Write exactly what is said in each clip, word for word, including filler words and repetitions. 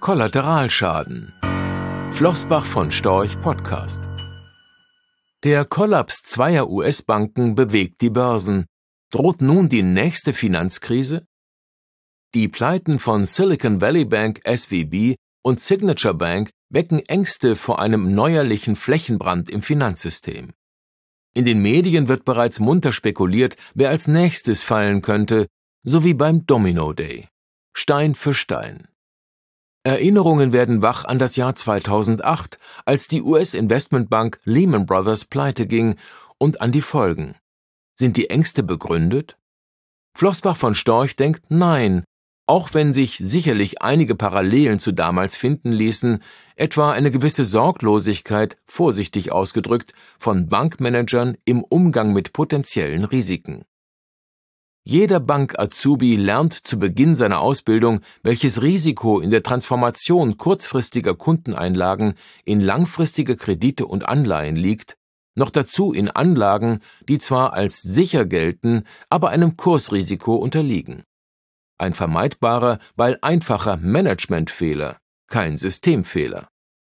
Kollateralschaden. Flossbach von Storch Podcast. Der Kollaps zweier U S-Banken bewegt die Börsen. Droht nun die nächste Finanzkrise? Die Pleiten von Silicon Valley Bank S V B und Signature Bank wecken Ängste vor einem neuerlichen Flächenbrand im Finanzsystem. In den Medien wird bereits munter spekuliert, wer als nächstes fallen könnte, so wie beim Domino Day. Stein für Stein. Erinnerungen werden wach an das Jahr zweitausendacht, als die U S-Investmentbank Lehman Brothers pleite ging, und an die Folgen. Sind die Ängste begründet? Flossbach von Storch denkt nein, auch wenn sich sicherlich einige Parallelen zu damals finden ließen, etwa eine gewisse Sorglosigkeit, vorsichtig ausgedrückt, von Bankmanagern im Umgang mit potenziellen Risiken. Jeder Bank-Azubi lernt zu Beginn seiner Ausbildung, welches Risiko in der Transformation kurzfristiger Kundeneinlagen in langfristige Kredite und Anleihen liegt, noch dazu in Anlagen, die zwar als sicher gelten, aber einem Kursrisiko unterliegen. Ein vermeidbarer, weil einfacher Managementfehler, kein Systemfehler.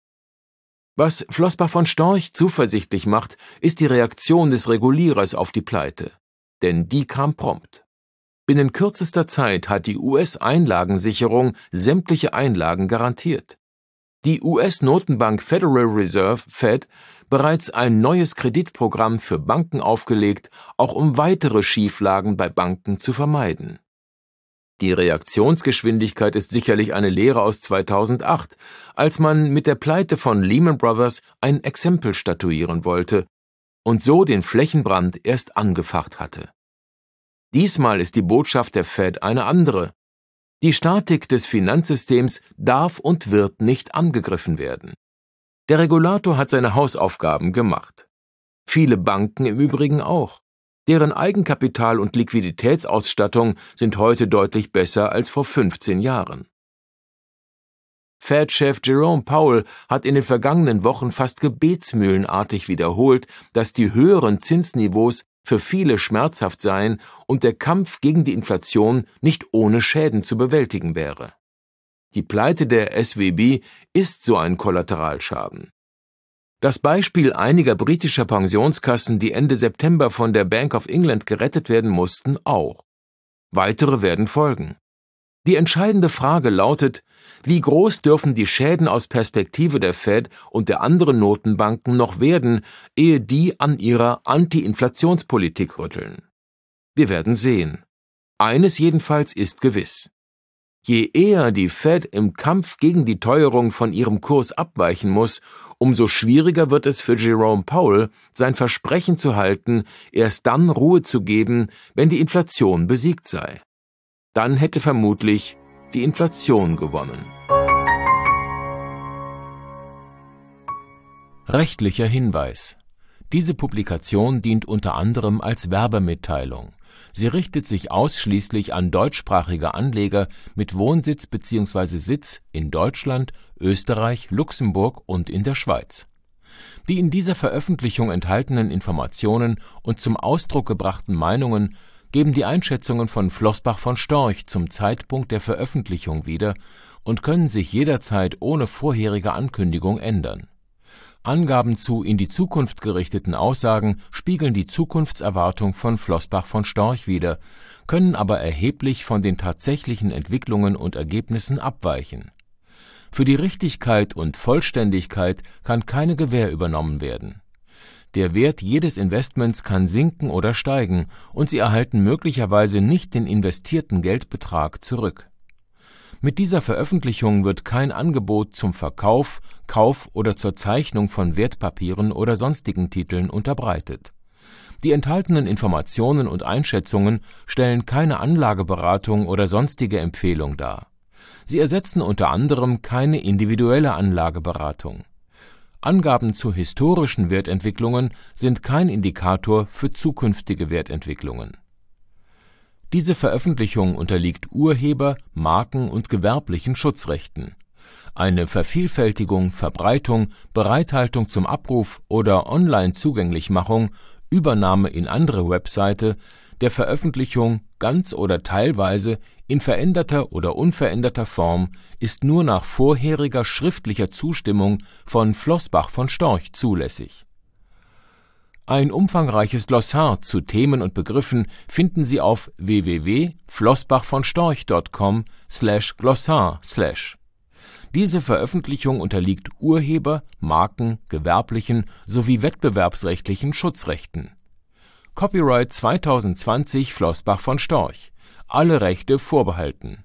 Was Flossbach von Storch zuversichtlich macht, ist die Reaktion des Regulierers auf die Pleite. Denn die kam prompt. Binnen kürzester Zeit hat die U S-Einlagensicherung sämtliche Einlagen garantiert. Die U S-Notenbank Federal Reserve Fed bereits ein neues Kreditprogramm für Banken aufgelegt, auch um weitere Schieflagen bei Banken zu vermeiden. Die Reaktionsgeschwindigkeit ist sicherlich eine Lehre aus zweitausendacht, als man mit der Pleite von Lehman Brothers ein Exempel statuieren wollte und so den Flächenbrand erst angefacht hatte. Diesmal ist die Botschaft der Fed eine andere. Die Statik des Finanzsystems darf und wird nicht angegriffen werden. Der Regulator hat seine Hausaufgaben gemacht. Viele Banken im Übrigen auch. Deren Eigenkapital und Liquiditätsausstattung sind heute deutlich besser als vor fünfzehn Jahren. Fed-Chef Jerome Powell hat in den vergangenen Wochen fast gebetsmühlenartig wiederholt, dass die höheren Zinsniveaus für viele schmerzhaft seien und der Kampf gegen die Inflation nicht ohne Schäden zu bewältigen wäre. Die Pleite der S V B ist so ein Kollateralschaden. Das Beispiel einiger britischer Pensionskassen, die Ende September von der Bank of England gerettet werden mussten, auch. Weitere werden folgen. Die entscheidende Frage lautet, wie groß dürfen die Schäden aus Perspektive der Fed und der anderen Notenbanken noch werden, ehe die an ihrer Anti-Inflationspolitik rütteln? Wir werden sehen. Eines jedenfalls ist gewiss. Je eher die Fed im Kampf gegen die Teuerung von ihrem Kurs abweichen muss, umso schwieriger wird es für Jerome Powell, sein Versprechen zu halten, erst dann Ruhe zu geben, wenn die Inflation besiegt sei. Dann hätte vermutlich die Inflation gewonnen. Rechtlicher Hinweis. Diese Publikation dient unter anderem als Werbemitteilung. Sie richtet sich ausschließlich an deutschsprachige Anleger mit Wohnsitz bzw. Sitz in Deutschland, Österreich, Luxemburg und in der Schweiz. Die in dieser Veröffentlichung enthaltenen Informationen und zum Ausdruck gebrachten Meinungen geben die Einschätzungen von Flossbach von Storch zum Zeitpunkt der Veröffentlichung wieder und können sich jederzeit ohne vorherige Ankündigung ändern. Angaben zu in die Zukunft gerichteten Aussagen spiegeln die Zukunftserwartung von Flossbach von Storch wider, können aber erheblich von den tatsächlichen Entwicklungen und Ergebnissen abweichen. Für die Richtigkeit und Vollständigkeit kann keine Gewähr übernommen werden. Der Wert jedes Investments kann sinken oder steigen, und Sie erhalten möglicherweise nicht den investierten Geldbetrag zurück. Mit dieser Veröffentlichung wird kein Angebot zum Verkauf, Kauf oder zur Zeichnung von Wertpapieren oder sonstigen Titeln unterbreitet. Die enthaltenen Informationen und Einschätzungen stellen keine Anlageberatung oder sonstige Empfehlung dar. Sie ersetzen unter anderem keine individuelle Anlageberatung. Angaben zu historischen Wertentwicklungen sind kein Indikator für zukünftige Wertentwicklungen. Diese Veröffentlichung unterliegt Urheber-, Marken- und gewerblichen Schutzrechten. Eine Vervielfältigung, Verbreitung, Bereithaltung zum Abruf oder Online-Zugänglichmachung, Übernahme in andere Webseite, der Veröffentlichung ganz oder teilweise in veränderter oder unveränderter Form ist nur nach vorheriger schriftlicher Zustimmung von Floßbach von Storch zulässig. Ein umfangreiches Glossar zu Themen und Begriffen finden Sie auf w w w punkt floßbach von storch punkt com slash glossar slash. Diese Veröffentlichung unterliegt Urheber-, Marken-, gewerblichen sowie wettbewerbsrechtlichen Schutzrechten. Copyright zwanzig zwanzig Floßbach von Storch. Alle Rechte vorbehalten